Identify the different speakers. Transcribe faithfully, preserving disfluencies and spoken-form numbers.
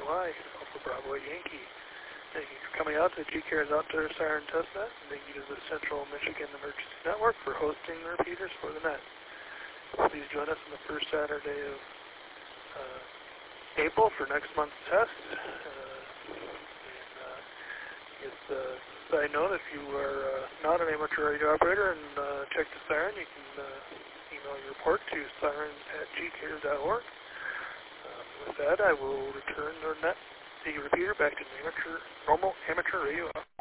Speaker 1: Y, Alpha Bravo Yankee. Thank you for coming out to G CARES Outdoor Siren Testnet, and thank you to the Central Michigan Emergency Network for hosting the repeaters for the net. Please join us on the first Saturday of uh, April for next month's test. Uh, and uh, just a side note, if you are uh, not an amateur radio operator and uh, check the siren, you can uh, email your report to siren at g cares dot org. Um, with that, I will return the net, the repeater back to the amateur, normal amateur radio.